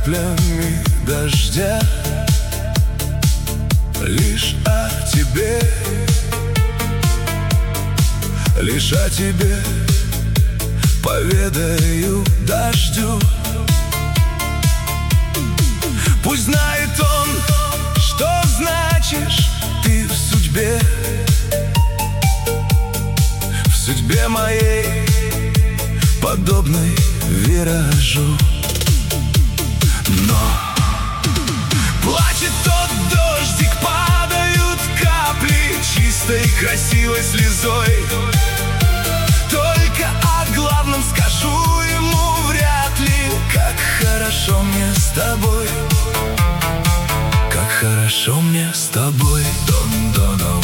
каплями дождя, лишь о тебе, лишь о тебе поведаю дождю. Пусть знает он, что значишь ты в судьбе моей, подобной виражу. Но плачет тот дождик, падают капли чистой красивой слезой. Только о главном скажу ему вряд ли: как хорошо мне с тобой, как хорошо мне с тобой. Дон-дон-дон.